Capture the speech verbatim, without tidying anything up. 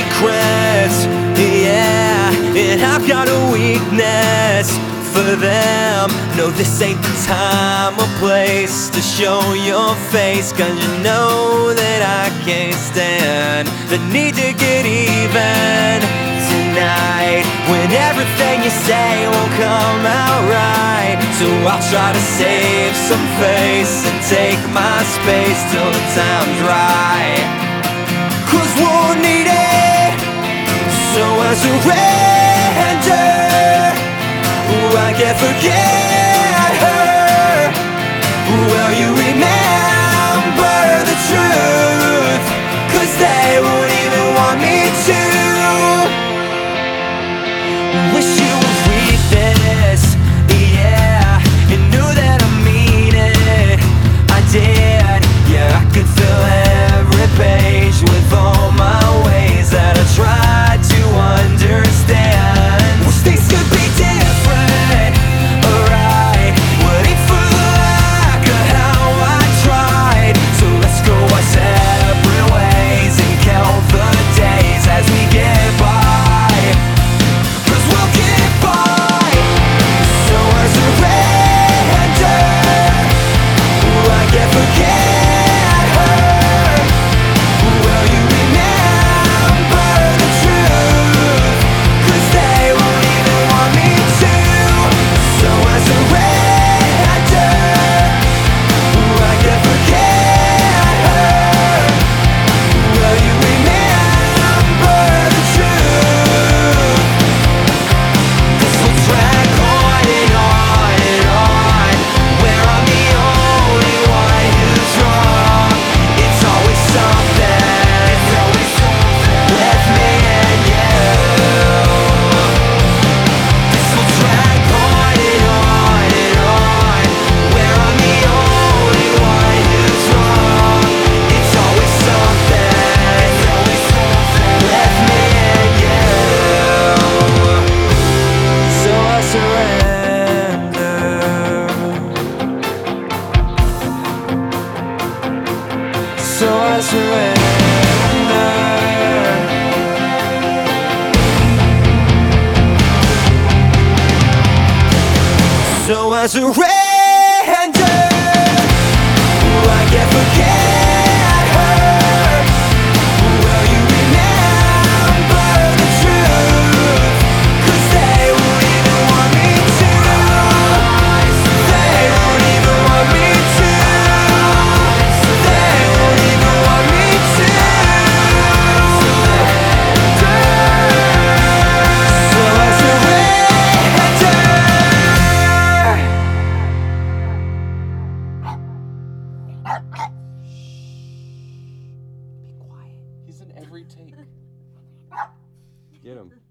secrets, yeah, and I've got a weakness for them. No, this ain't the time or place to show your face, 'cause you know that I can't stand the need to get even tonight, when everything you say won't come out right. So I'll try to save some face and take my space till the time's right, 'cause we'll need it. So I surrender, I can't forget her. Will you remember the truth? 'Cause they won't even want me to. Wish you would read this, yeah, and knew that I mean it. I did, yeah, I could fill every page with all my ways that I tried to understand. Wish things could be different, alright, waiting for the lack of how I tried. So let's go our separate ways and count the days as we get by, 'cause we'll get by. So I surrender, I can't forget her. Will you remember the truth? 'Cause they won't even want me to. So I surrender, I can't forget her. Will you remember the truth? 'Cause we'll drag on and on and on, where I'm the only one who's wrong. It's always something, it's always something with me and you. 'Cause we'll drag on and on and on, where I'm the only one who's wrong. It's always something, it's always something with me and you. So I surrender, so I surrender, so I surrender. I can't forget her. Will you remember the truth? 'Cause they won't even want me to. They won't even want me to. They won't even want me to. So I surrender. He's in every take. Get him.